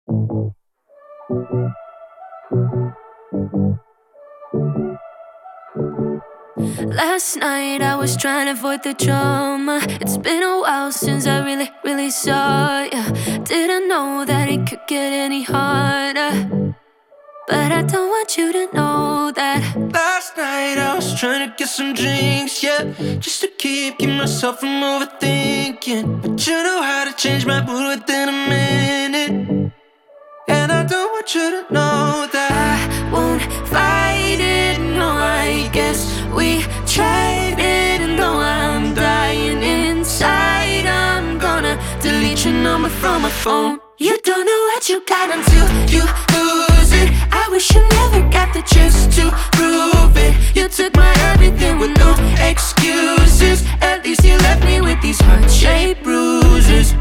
Last night I was trying to avoid the drama. It's been a while since I really saw ya. Didn't know that it could get any harder, but I don't want you to know that. Last night I was trying to get some drinks, yeah, just to keep myself from overthinking. But you know how to change my mood within a minute, and I don't want you to know that. I won't fight it, no, I guess we tried it. And though I'm dying inside, I'm gonna delete your number from my phone. You don't know what you got until you lose it. I wish you never got the chance to prove it. You took my everything with no excuses. At least you left me with these heart-shaped bruises.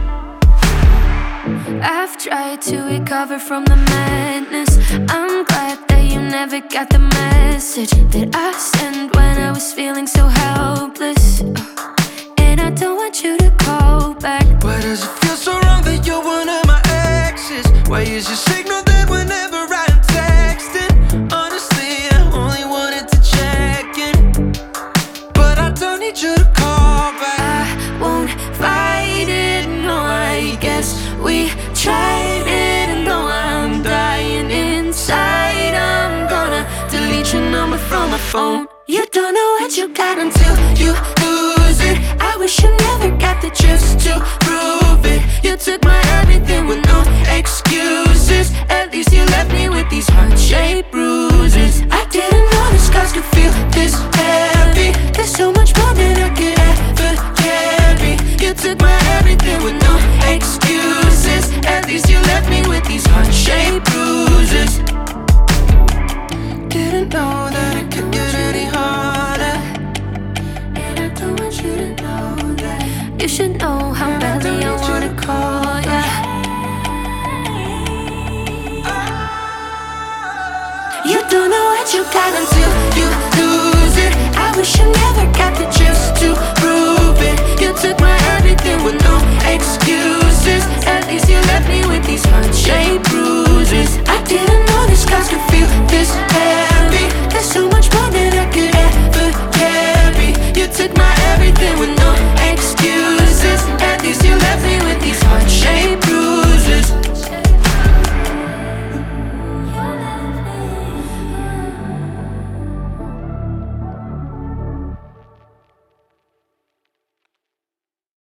I've tried to recover from the madness. I'm glad that you never got the message that I sent when I was feeling so helpless. And I don't want you to call back. Why does it feel so wrong that you're one of my exes? Why is your signal that whenever I'm texting? Honestly, I only wanted to check in, but I don't need you to call back. I won't fight it, no, I guess we tried it. And though I'm dying inside, I'm gonna delete your number from my phone. You don't know what you got until you lose it. I wish you never got the chance to prove it. You took my everything with no excuses. At least you left me with these heart-shaped bruises. I didn't know the scars could feel this heavy. There's so much more than I could ever carry. You took my everything with no excuses. At least you left me with these heart-shaped bruises. Didn't know that it could get any harder, and I don't want you to know that. You should know how badly I wanna call ya. You don't know what you got until you lose it. I wish you never got the chance to prove it. You took my everything with no excuse.